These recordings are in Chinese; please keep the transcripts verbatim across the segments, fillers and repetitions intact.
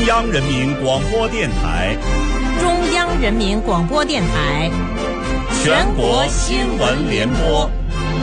央人民广播电台， 中央人民广播电台， 全国新闻联播。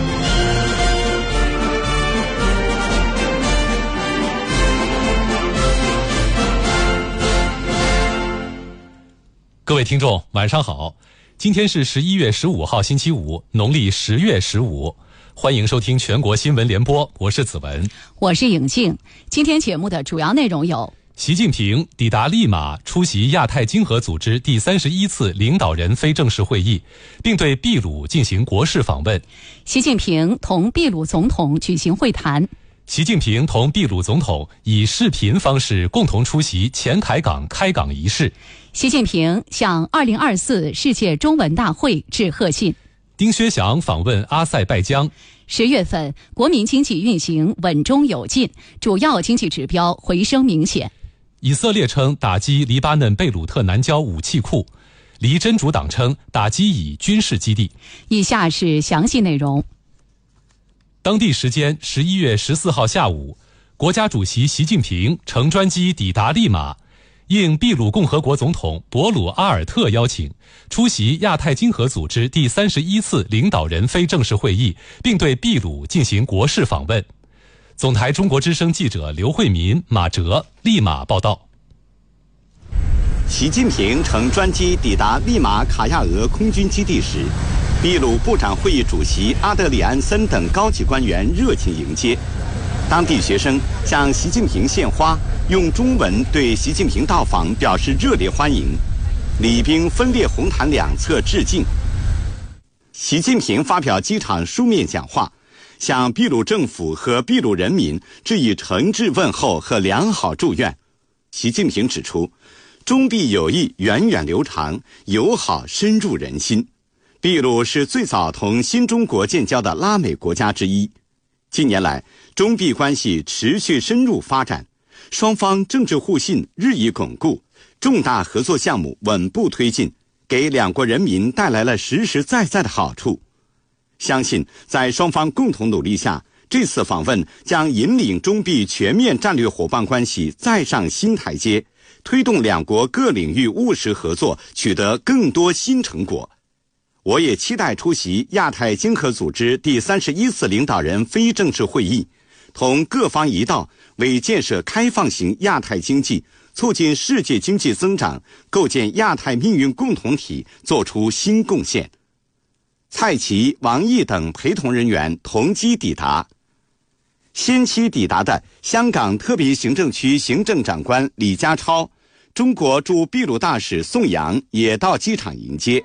各位听众，晚上好！今天是十一月十五号，星期五，农历十月十五。欢迎收听全国新闻联播，我是子文， 我是颖静。今天节目的主要内容有： 习近平抵达利马，出席亚太经合组织第三十一次领导人非正式会议，并对秘鲁进行国事访问。 习近平同秘鲁总统举行会谈。 习近平同秘鲁总统以视频方式共同出席前海港开港仪式。 习近平向二零二四世界中文大会致贺信。 丁薛祥访问阿塞拜疆。 十月份，国民经济运行稳中有进，主要经济指标回升明显。 以色列称打击黎巴嫩贝鲁特南郊武器库，黎真主党称打击以军事基地。 以下是详细内容。 当地时间十一月十四号下午，国家主席习近平乘专机抵达利马，应秘鲁共和国总统博鲁阿尔特邀请，出席亚太经合组织第三十一次领导人非正式会议，并对秘鲁进行国事访问。总台中国之声记者刘慧民、马哲利马报道。 习近平乘专机抵达利马卡亚俄空军基地时，秘鲁部长会议主席阿德里安森等高级官员热情迎接。当地学生向习近平献花，用中文对习近平到访表示热烈欢迎。礼兵分列红毯两侧致敬。习近平发表机场书面讲话，向秘鲁政府和秘鲁人民致以诚挚问候和良好祝愿。习近平指出，中秘友谊源远流长，友好深入人心。秘鲁是最早同新中国建交的拉美国家之一。近年来，中秘关系持续深入发展，双方政治互信日益巩固，重大合作项目稳步推进，给两国人民带来了实实在在的好处。相信在双方共同努力下，这次访问将引领中秘全面战略伙伴关系再上新台阶，推动两国各领域务实合作取得更多新成果。我也期待出席亚太经合组织第三十一次领导人非正式会议，同各方一道为建设开放型亚太经济、促进世界经济增长、构建亚太命运共同体作出新贡献。蔡奇、王毅等陪同人员同机抵达。先期抵达的香港特别行政区行政长官李家超、中国驻秘鲁大使宋阳也到机场迎接。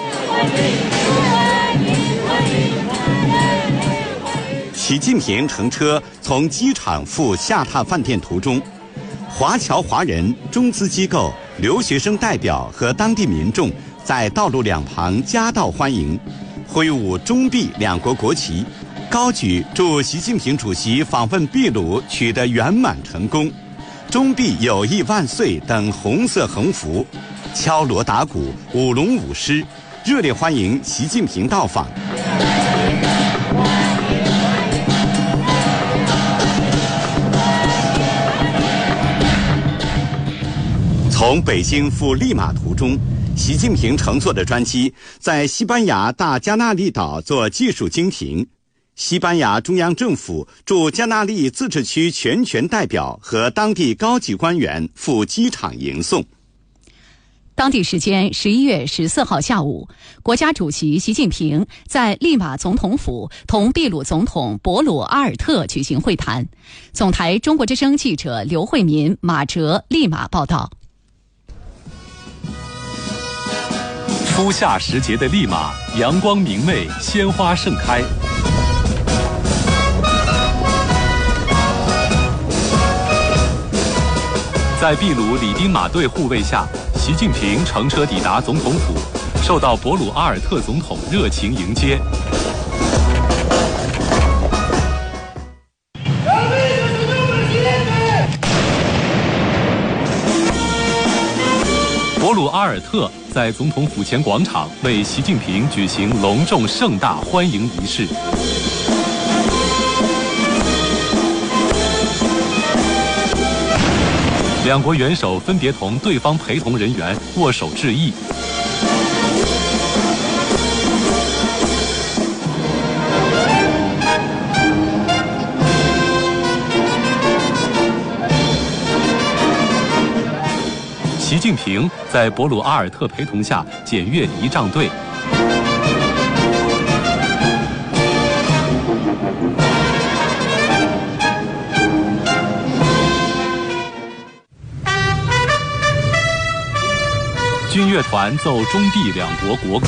习近平乘车从机场赴下榻饭店途中，华侨华人、中资机构、留学生代表和当地民众在道路两旁夹道欢迎，挥舞中秘两国国旗，高举祝习近平主席访问秘鲁取得圆满成功、中秘友谊万岁等红色横幅，敲锣打鼓、舞龙舞狮，热烈欢迎习近平到访。从北京赴利马途中，习近平乘坐的专机在西班牙大加那利岛做技术经停。西班牙中央政府驻加那利自治区全权代表和当地高级官员赴机场迎送。 当地时间十一月十四号下午，国家主席习近平在利马总统府同秘鲁总统博鲁阿尔特举行会谈。总台中国之声记者刘慧民、马哲利马报道。 初夏时节的利马，阳光明媚，鲜花盛开。在秘鲁礼宾马队护卫下，习近平乘车抵达总统府，受到博鲁阿尔特总统热情迎接。博鲁阿尔特在总统府前广场为习近平举行隆重盛大欢迎仪式。 两国元首分别同对方陪同人员握手致意。习近平在博鲁阿尔特陪同下检阅仪仗队。军乐团奏中碧两国国歌。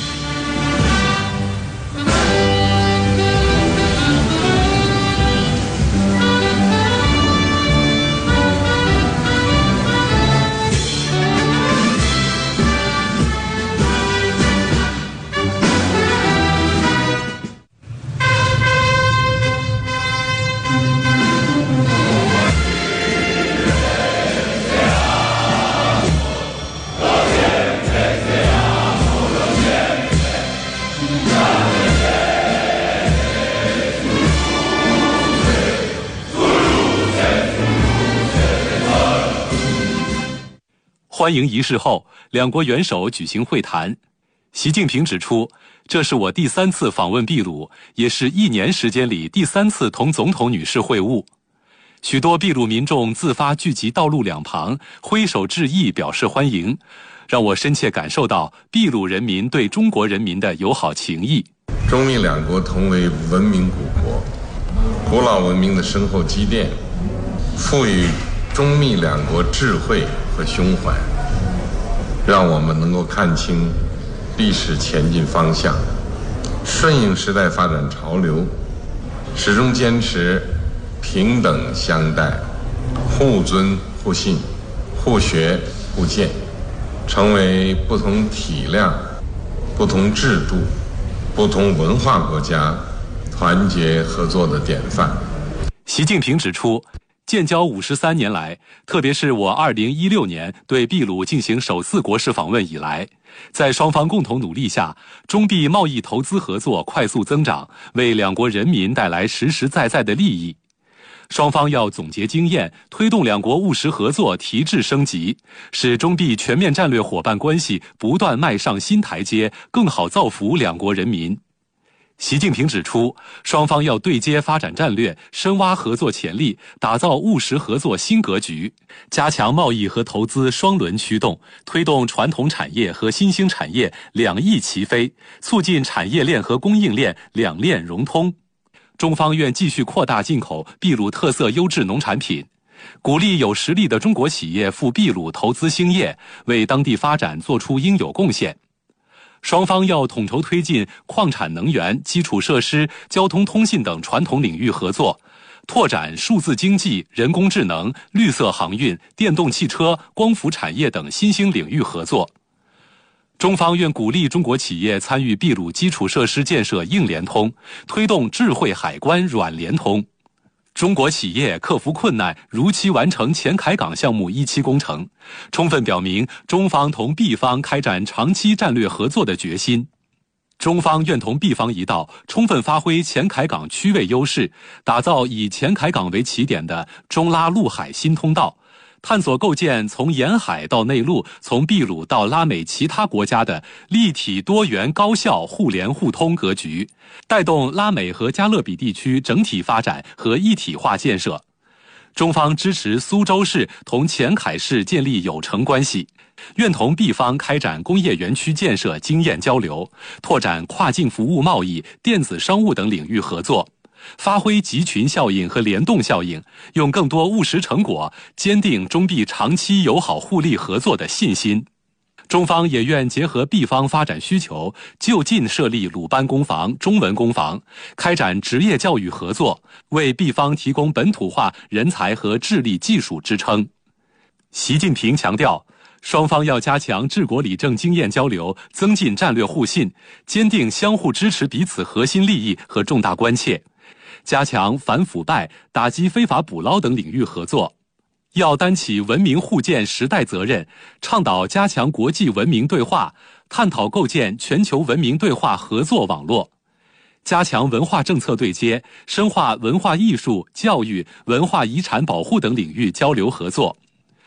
欢迎仪式后，两国元首举行会谈。习近平指出，这是我第三次访问秘鲁，也是一年时间里第三次同总统女士会晤。许多秘鲁民众自发聚集道路两旁，挥手致意表示欢迎，让我深切感受到秘鲁人民对中国人民的友好情谊。 中秘两国同为文明古国，古老文明的深厚积淀，赋予中秘两国智慧和胸怀，让我们能够看清历史前进方向，顺应时代发展潮流，始终坚持平等相待，互尊互信，互学互鉴，成为不同体量、不同制度、不同文化国家团结合作的典范。 习近平指出，建交五十三年来，特别是我二零一六年对秘鲁进行首次国事访问以来，在双方共同努力下，中秘贸易投资合作快速增长，为两国人民带来实实在在的利益。双方要总结经验，推动两国务实合作提质升级，使中秘全面战略伙伴关系不断迈上新台阶，更好造福两国人民。习近平指出，双方要对接发展战略，深挖合作潜力，打造务实合作新格局，加强贸易和投资双轮驱动，推动传统产业和新兴产业两翼齐飞，促进产业链和供应链两链融通。中方愿继续扩大进口秘鲁特色优质农产品，鼓励有实力的中国企业赴秘鲁投资兴业，为当地发展做出应有贡献。双方要统筹推进矿产能源、基础设施、交通通信等传统领域合作，拓展数字经济、人工智能、绿色航运、电动汽车、光伏产业等新兴领域合作。中方愿鼓励中国企业参与秘鲁基础设施建设硬联通，推动智慧海关软联通。中国企业克服困难，如期完成前海港项目一期工程，充分表明中方同秘方开展长期战略合作的决心。中方愿同秘方一道，充分发挥前海港区位优势，打造以前海港为起点的中拉陆海新通道，探索构建从沿海到内陆、从秘鲁到拉美其他国家的立体多元高效互联互通格局，带动拉美和加勒比地区整体发展和一体化建设。中方支持苏州市同前海市建立友城关系，愿同秘方开展工业园区建设经验交流，拓展跨境服务贸易、电子商务等领域合作，发挥集群效应和联动效应，用更多务实成果坚定中秘长期友好互利合作的信心。中方也愿结合秘方发展需求，就近设立鲁班工房、中文工房，开展职业教育合作，为秘方提供本土化人才和智力技术支撑。习近平强调，双方要加强治国理政经验交流，增进战略互信，坚定相互支持彼此核心利益和重大关切，加强反腐败、打击非法捕捞等领域合作。要担起文明互鉴时代责任，倡导加强国际文明对话，探讨构建全球文明对话合作网络，加强文化政策对接，深化文化艺术、教育、文化遗产保护等领域交流合作。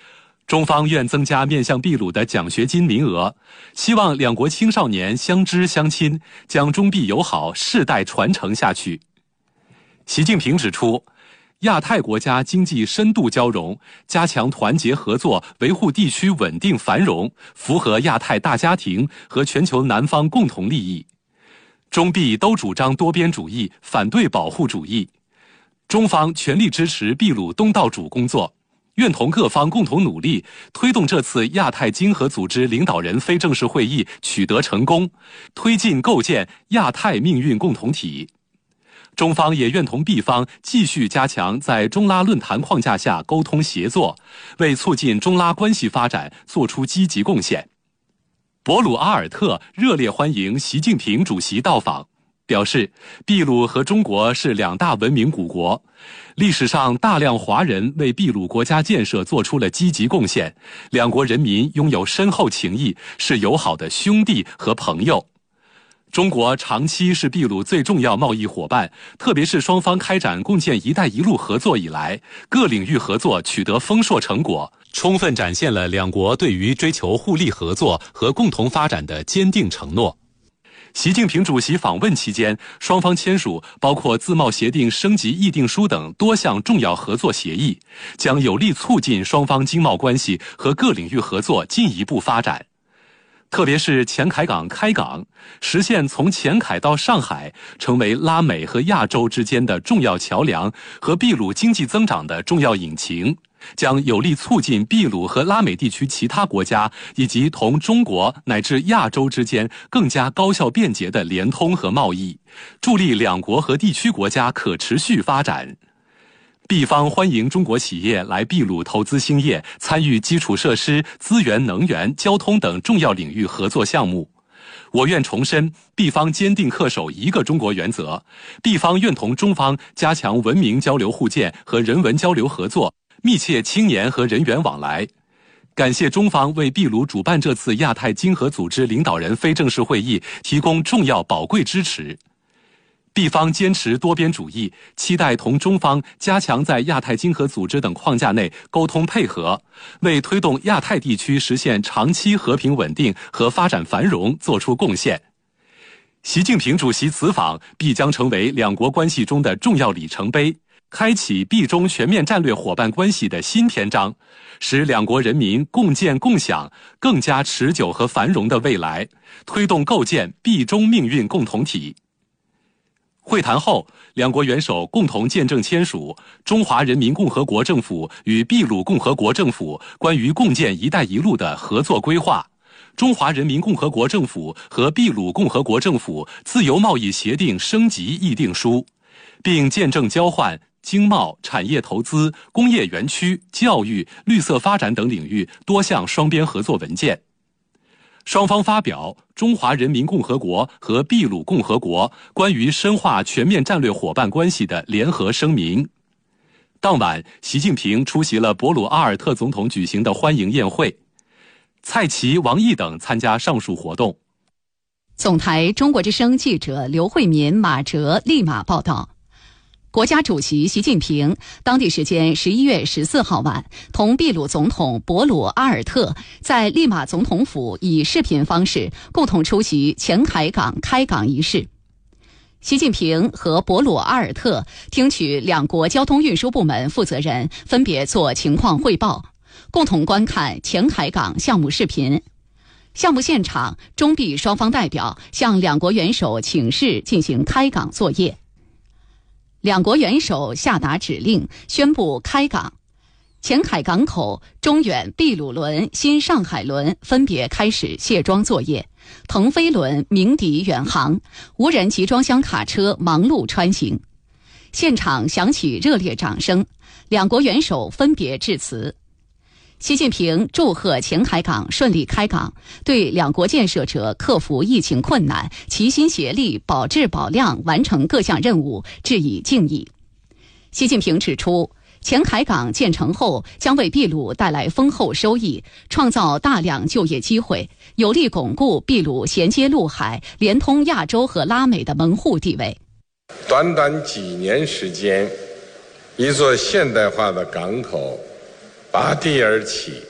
中方愿增加面向秘鲁的奖学金名额，希望两国青少年相知相亲，将中秘友好世代传承下去。习近平指出，亚太国家经济深度交融，加强团结合作，维护地区稳定繁荣，符合亚太大家庭和全球南方共同利益。中秘都主张多边主义，反对保护主义。中方全力支持秘鲁东道主工作，愿同各方共同努力，推动这次亚太经合组织领导人非正式会议取得成功，推进构建亚太命运共同体。中方也愿同秘方继续加强在中拉论坛框架下沟通协作，为促进中拉关系发展做出积极贡献。博鲁阿尔特热烈欢迎习近平主席到访，表示秘鲁和中国是两大文明古国，历史上大量华人为秘鲁国家建设做出了积极贡献，两国人民拥有深厚情谊，是友好的兄弟和朋友。中国长期是秘鲁最重要贸易伙伴，特别是双方开展共建“一带一路”合作以来，各领域合作取得丰硕成果，充分展现了两国对于追求互利合作和共同发展的坚定承诺。习近平主席访问期间，双方签署包括自贸协定升级议定书等多项重要合作协议，将有力促进双方经贸关系和各领域合作进一步发展。特别是前海港开港，实现从前海到上海成为拉美和亚洲之间的重要桥梁和秘鲁经济增长的重要引擎，将有力促进秘鲁和拉美地区其他国家以及同中国乃至亚洲之间更加高效便捷的联通和贸易，助力两国和地区国家可持续发展。秘方欢迎中国企业来秘鲁投资兴业，参与基础设施、资源、能源、交通等重要领域合作项目。我愿重申，秘方坚定恪守一个中国原则，秘方愿同中方加强文明交流互鉴和人文交流合作，密切青年和人员往来。感谢中方为秘鲁主办这次亚太经合组织领导人非正式会议提供重要宝贵支持。秘方坚持多边主义，期待同中方加强在亚太经合组织等框架内沟通配合，为推动亚太地区实现长期和平稳定和发展繁荣做出贡献。习近平主席此访必将成为两国关系中的重要里程碑，开启秘中全面战略伙伴关系的新篇章，使两国人民共建共享更加持久和繁荣的未来，推动构建秘中命运共同体。会谈后，两国元首共同见证签署《中华人民共和国政府与秘鲁共和国政府关于共建“一带一路”的合作规划》、《中华人民共和国政府和秘鲁共和国政府自由贸易协定升级议定书》，并见证交换经贸、产业投资、工业园区、教育、绿色发展等领域多项双边合作文件。双方发表中华人民共和国和秘鲁共和国关于深化全面战略伙伴关系的联合声明。当晚，习近平出席了博鲁阿尔特总统举行的欢迎宴会，蔡奇、王毅等参加上述活动。 总台中国之声记者刘慧民、马哲立马报道。国家主席习近平当地时间十一月十四号晚，同秘鲁总统博鲁阿尔特在利马总统府以视频方式共同出席前海港开港仪式。习近平和博鲁阿尔特听取两国交通运输部门负责人分别做情况汇报，共同观看前海港项目视频。项目现场，中秘双方代表向两国元首请示进行开港作业。两国元首下达指令，宣布开港。前海港口中远秘鲁轮、新上海轮分别开始卸装作业，腾飞轮鸣笛远航，无人集装箱卡车忙碌穿行。现场响起热烈掌声，两国元首分别致辞。习近平祝贺前海港顺利开港，对两国建设者克服疫情困难、齐心协力保质保量完成各项任务致以敬意。习近平指出，前海港建成后将为秘鲁带来丰厚收益，创造大量就业机会，有力巩固秘鲁衔接陆海、连通亚洲和拉美的门户地位。 短短几年时间，一座现代化的港口拔地而起，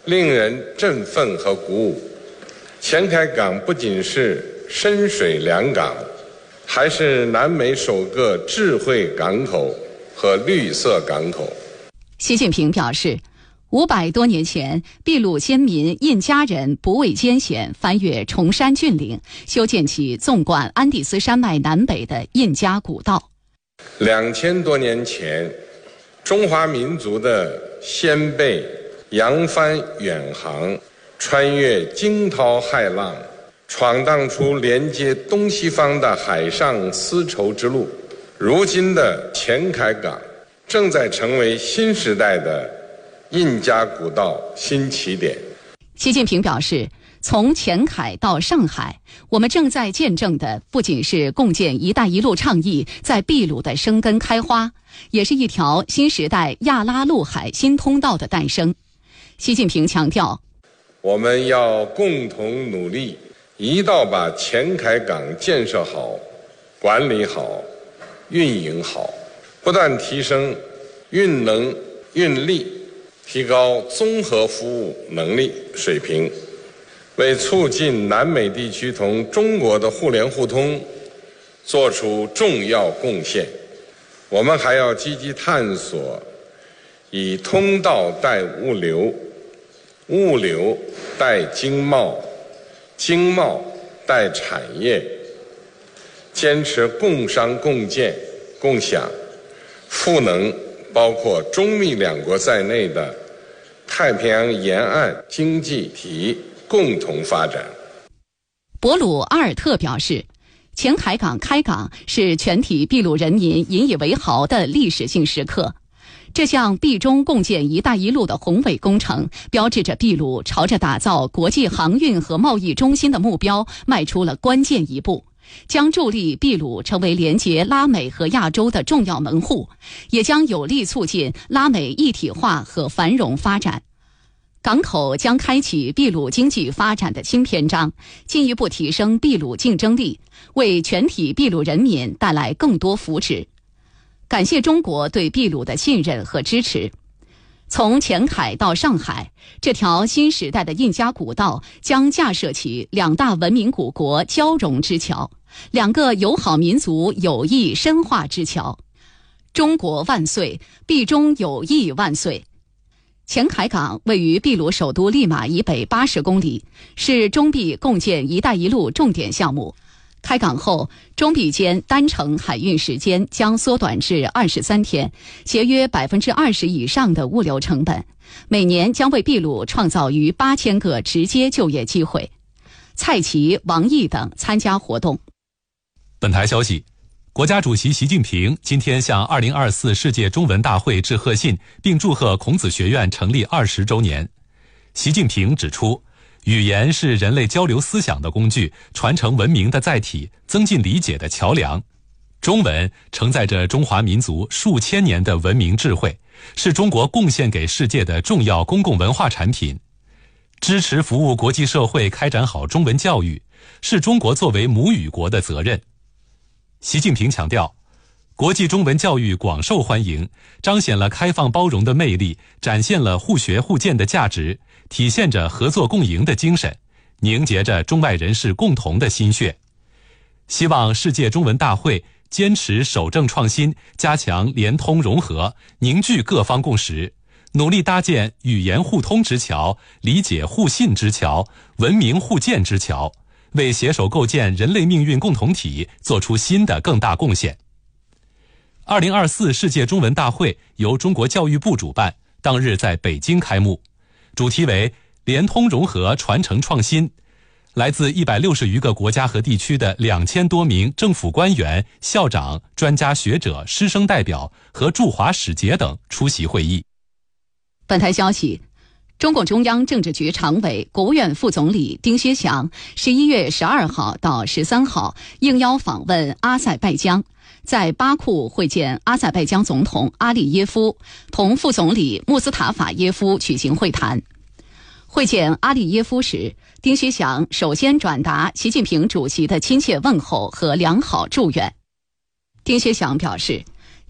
令人振奋和鼓舞。前海港不仅是深水良港，还是南美首个智慧港口和绿色港口。 习近平表示，五百多年前，秘鲁先民印加人不畏艰险，翻越崇山峻岭，修建起纵贯安第斯山脉南北的印加古道。 两千多年前，中华民族的先辈扬帆远航，穿越惊涛骇浪，闯荡出连接东西方的海上丝绸之路。如今的前海港正在成为新时代的印加古道新起点。 习近平表示，从前海到上海，我们正在见证的不仅是共建“一带一路”倡议在秘鲁的生根开花，也是一条新时代亚拉陆海新通道的诞生。习近平强调， 我们要共同努力，一道把前海港建设好、管理好、运营好，不断提升运能、运力，提高综合服务能力水平，为促进南美地区同中国的互联互通做出重要贡献。我们还要积极探索以通道带物流、物流带经贸、经贸带产业，坚持共商共建共享，赋能包括中秘两国在内的太平洋沿岸经济体共同发展。 博鲁阿尔特表示，前海港开港是全体秘鲁人民引以为豪的历史性时刻。这项秘中共建“一带一路”的宏伟工程，标志着秘鲁朝着打造国际航运和贸易中心的目标迈出了关键一步，将助力秘鲁成为连接拉美和亚洲的重要门户，也将有力促进拉美一体化和繁荣发展。港口将开启秘鲁经济发展的新篇章，进一步提升秘鲁竞争力，为全体秘鲁人民带来更多福祉。感谢中国对秘鲁的信任和支持。从前海到上海，这条新时代的印加古道将架设起两大文明古国交融之桥，两个友好民族友谊深化之桥。中国万岁，秘中友谊万岁。前海港位于秘鲁首都利马以北八十公里，是中秘共建“一带一路”重点项目。开港后，中秘间单程海运时间将缩短至二十三天，节约百分之二十以上的物流成本，每年将为秘鲁创造逾八千个直接就业机会。蔡奇、王毅等参加活动。 本台消息，国家主席习近平今天向二零二四世界中文大会致贺信，并祝贺孔子学院成立二十周年。习近平指出，语言是人类交流思想的工具，传承文明的载体，增进理解的桥梁。中文承载着中华民族数千年的文明智慧，是中国贡献给世界的重要公共文化产品。支持服务国际社会开展好中文教育，是中国作为母语国的责任。习近平强调，国际中文教育广受欢迎，彰显了开放包容的魅力，展现了互学互鉴的价值，体现着合作共赢的精神，凝结着中外人士共同的心血。希望世界中文大会坚持守正创新，加强联通融合，凝聚各方共识，努力搭建语言互通之桥、理解互信之桥、文明互鉴之桥，为携手构建人类命运共同体做出新的更大贡献。二零二四世界中文大会由中国教育部主办，当日在北京开幕，主题为联通融合传承创新。来自一百六十余个国家和地区的两千多名政府官员、校长、专家学者、师生代表和驻华使节等出席会议。 本台消息，中共中央政治局常委、国务院副总理丁薛祥十一月十二号到十三号应邀访问阿塞拜疆，在巴库会见阿塞拜疆总统阿利耶夫，同副总理穆斯塔法耶夫举行会谈。会见阿利耶夫时，丁薛祥首先转达习近平主席的亲切问候和良好祝愿。丁薛祥表示，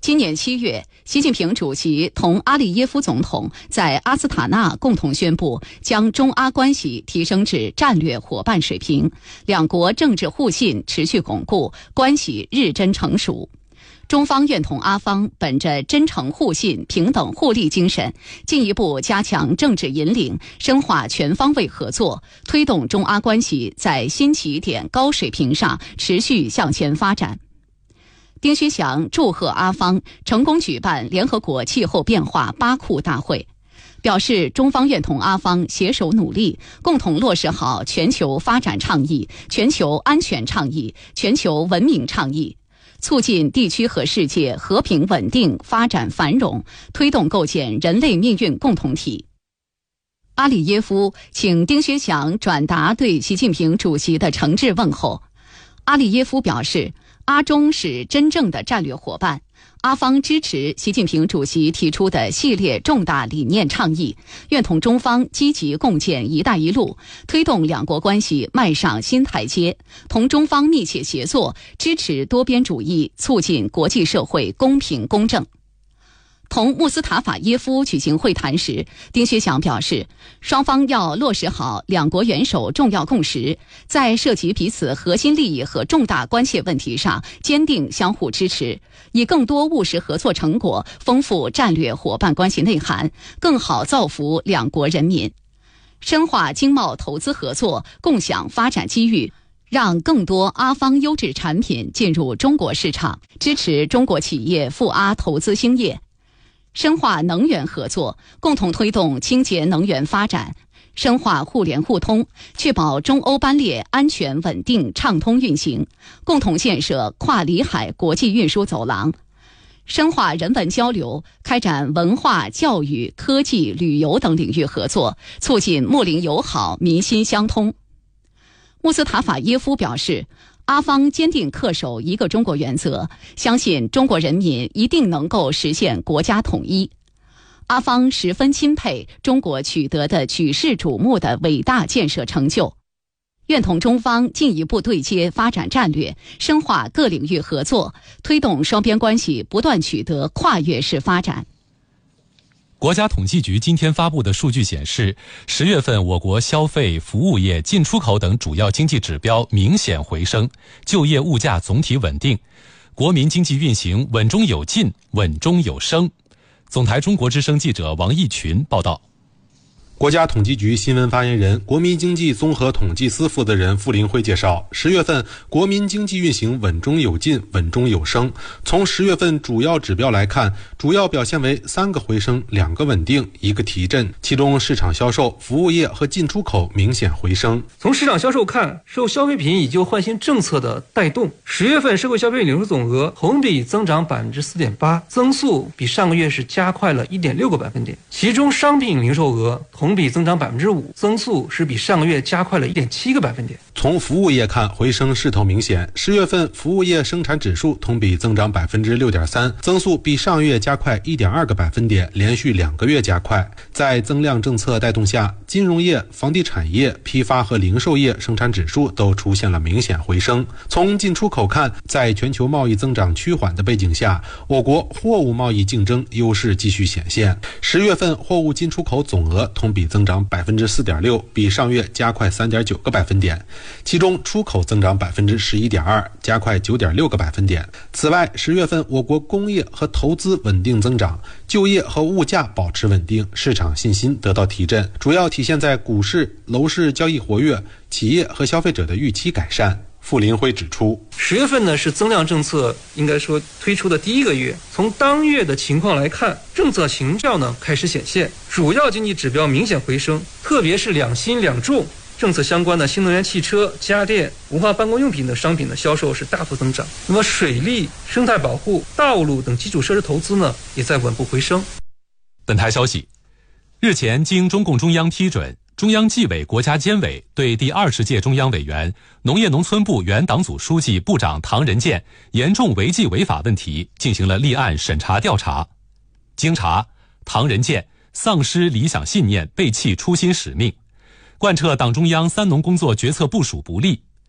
今年七月，习近平主席同阿利耶夫总统在阿斯塔纳共同宣布，将中阿关系提升至战略伙伴水平，两国政治互信持续巩固，关系日臻成熟。中方愿同阿方本着真诚互信、平等互利精神，进一步加强政治引领，深化全方位合作，推动中阿关系在新起点高水平上持续向前发展。丁薛祥祝贺阿方成功举办联合国气候变化巴库大会，表示中方愿同阿方携手努力，共同落实好全球发展倡议、全球安全倡议、全球文明倡议，促进地区和世界和平稳定、发展繁荣，推动构建人类命运共同体。阿里耶夫请丁薛祥转达对习近平主席的诚挚问候。阿里耶夫表示，阿中是真正的战略伙伴，阿方支持习近平主席提出的系列重大理念倡议，愿同中方积极共建“一带一路”，推动两国关系迈上新台阶，同中方密切协作，支持多边主义，促进国际社会公平公正。同穆斯塔法耶夫举行会谈时，丁薛祥表示，双方要落实好两国元首重要共识，在涉及彼此核心利益和重大关切问题上坚定相互支持，以更多务实合作成果丰富战略伙伴关系内涵，更好造福两国人民，深化经贸投资合作，共享发展机遇，让更多阿方优质产品进入中国市场，支持中国企业赴阿投资兴业。深化能源合作，共同推动清洁能源发展，深化互联互通，确保中欧班列安全稳定畅通运行，共同建设跨里海国际运输走廊，深化人文交流，开展文化、教育、科技、旅游等领域合作，促进睦邻友好、民心相通。穆斯塔法耶夫表示，阿方坚定恪守一个中国原则，相信中国人民一定能够实现国家统一。阿方十分钦佩中国取得的举世瞩目的伟大建设成就，愿同中方进一步对接发展战略，深化各领域合作，推动双边关系不断取得跨越式发展。 国家统计局今天发布的数据显示，十月份我国消费、服务业、进出口等主要经济指标明显回升，就业物价总体稳定，国民经济运行稳中有进、稳中有升。总台中国之声记者王义群报道。 国家统计局新闻发言人、国民经济综合统计司负责人傅林辉介绍，十月份国民经济运行稳中有进、稳中有升。从十月份主要指标来看，主要表现为三个回升、两个稳定、一个提振。其中，市场销售、服务业和进出口明显回升。 从市场销售看，受消费品以旧换新政策的带动，十月份社会消费品零售总额同比增长百分之四点八，增速比上个月是加快了一点六个百分点。其中，商品零售额同比增长百分之五，增速是比上个月加快了一点七个百分点。 从服务业看，回升势头明显。十月份服务业生产指数同比增长百分之六点三，增速比上月加快一点二个百分点，连续两个月加快。在增量政策带动下，金融业、房地产业、批发和零售业生产指数都出现了明显回升。从进出口看，在全球贸易增长趋缓的背景下，我国货物贸易竞争优势继续显现。十月份货物进出口总额同比增长百分之四点六，比上月加快三点九个百分点。其中出口增长百分之十一点二，加快九点六个百分点。此外，十月份我国工业和投资稳定增长，就业和物价保持稳定，市场信心得到提振，主要体现在股市、楼市交易活跃，企业和消费者的预期改善。傅林辉指出， 十月份呢是增量政策应该说推出的第一个月，从当月的情况来看，政策形效呢开始显现，主要经济指标明显回升，特别是两新两重政策相关的新能源汽车、家电、文化办公用品的商品的销售是大幅增长。那么水利、生态保护、道路等基础设施投资呢也在稳步回升。 本台消息，日前经中共中央批准，中央纪委国家监委对第二十届中央委员、农业农村部原党组书记、部长唐仁健严重违纪违法问题进行了立案审查调查。经查，唐仁健丧失理想信念，背弃初心使命，贯彻党中央三农工作决策部署不力，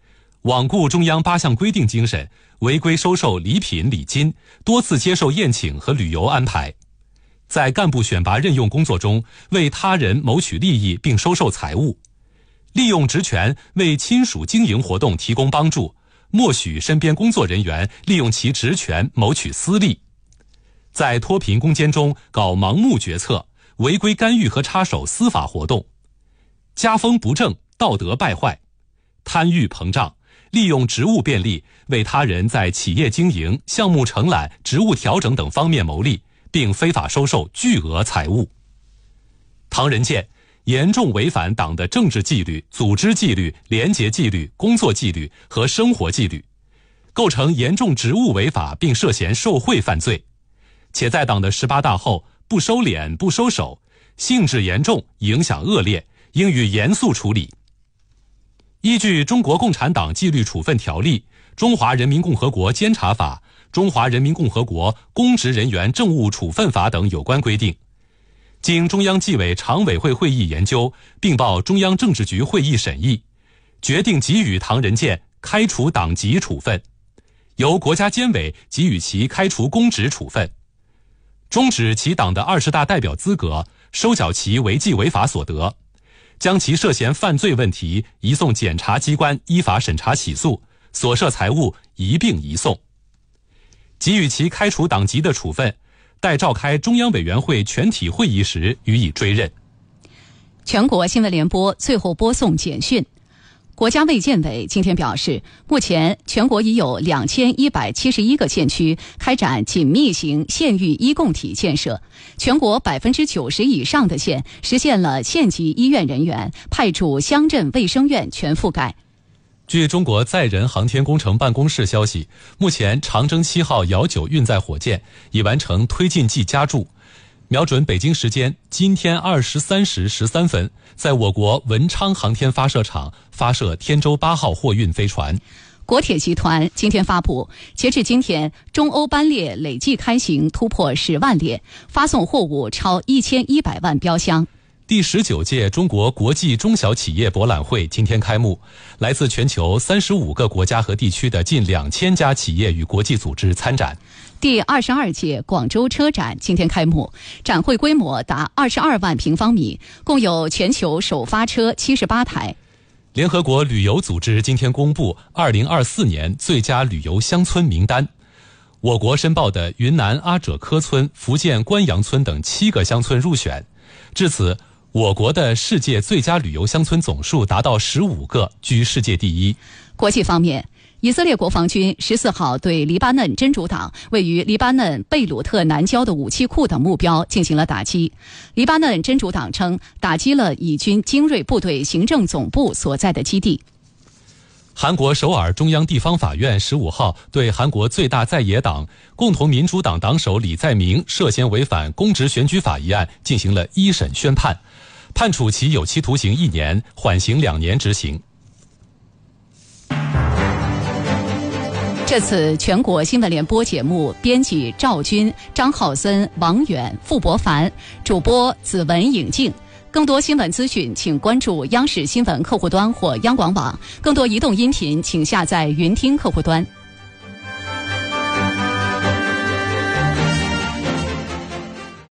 罔顾中央八项规定精神，违规收受礼品礼金，多次接受宴请和旅游安排。在干部选拔任用工作中，为他人谋取利益并收受财物，利用职权为亲属经营活动提供帮助，默许身边工作人员利用其职权谋取私利。在脱贫攻坚中搞盲目决策，违规干预和插手司法活动，家风不正，道德败坏，贪欲膨胀，利用职务便利为他人在企业经营、项目承揽、职务调整等方面谋利，并非法收受巨额财物。唐人健严重违反党的政治纪律、组织纪律、廉洁纪律、工作纪律和生活纪律，构成严重职务违法并涉嫌受贿犯罪，且在党的十八大后不收敛、不收手，性质严重，影响恶劣，应予严肃处理。依据《中国共产党纪律处分条例》、《中华人民共和国监察法》、《中华人民共和国公职人员政务处分法》等有关规定，经中央纪委常委会会议研究，并报中央政治局会议审议，决定给予唐人健开除党籍处分，由国家监委给予其开除公职处分，终止其党的二十大代表资格，收缴其违纪违法所得，将其涉嫌犯罪问题移送检察机关依法审查起诉，所涉财物一并移送。给予其开除党籍的处分，待召开中央委员会全体会议时予以追认。 全国新闻联播最后播送简讯。国家卫健委今天表示，目前全国已有两千一百七十一个县区开展紧密型县域医共体建设，全国百分之九十以上的县实现了县级医院人员派驻乡镇卫生院全覆盖。 据中国载人航天工程办公室消息，目前长征七号遥九运载火箭已完成推进剂加注，瞄准北京时间今天二十三时十三分，在我国文昌航天发射场发射天舟八号货运飞船。 国铁集团今天发布，截至今天，中欧班列累计开行突破十万列，发送货物超一千一百万标箱。 第十九届中国国际中小企业博览会今天开幕，来自全球三十五个国家和地区的近两千家企业与国际组织参展。 第二十二届广州车展今天开幕，展会规模达二十二万平方米，共有全球首发车七十八台。 联合国旅游组织今天公布二零二四年最佳旅游乡村名单，我国申报的云南阿者科村、福建关阳村等七个乡村入选。至此，我国的世界最佳旅游乡村总数达到十五个，居世界第一。 国际方面，以色列国防军十四号对黎巴嫩真主党位于黎巴嫩贝鲁特南郊的武器库等目标进行了打击。黎巴嫩真主党称，打击了以军精锐部队行政总部所在的基地。 韩国首尔中央地方法院十五号对韩国最大在野党共同民主党党首李在明涉嫌违反公职选举法一案进行了一审宣判，判处其有期徒刑一年，缓刑两年执行。 这次全国新闻联播节目编辑赵军、张浩森、王远、傅博凡，主播子文、颖静。更多新闻资讯请关注央视新闻客户端或央广网，更多移动音频请下载云听客户端。